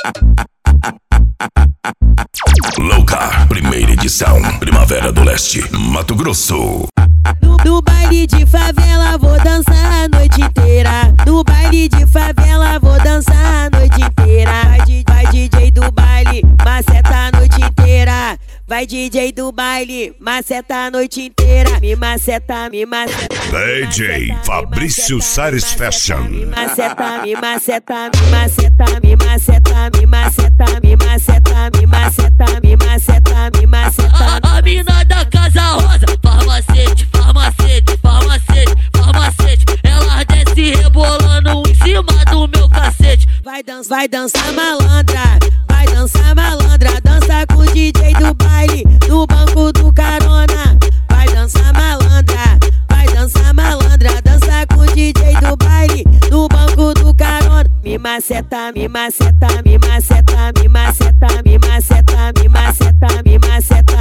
Louca, primeira edição, Primavera do Leste, Mato Grosso. No baile de favela vou dançar a noite inteira. No baile de favela vou dançar a noite inteira. Vai DJ do baile, maceta a noite inteira. Vai DJ do baile, maceta a noite inteira. Me maceta, me maceta. DJ Fabrício Sares Fashion. Me maceta, me maceta, me maceta, me maceta, me maceta, me maceta, me maceta, me maceta, me maceta. A mina da Casa Rosa, farmacete, farmacete, farmacete, farmacete. Ela desce rebolando em cima do meu cacete. Vai dançar malandra, vai dançar malandra. Dança com o DJ do baile, no banco do carona. Vai dançar malandra, vai dançar malandra. Dança com o DJ do baile, no banco do carona. Me maceta, me maceta, me maceta, me maceta, me maceta, me maceta, me maceta.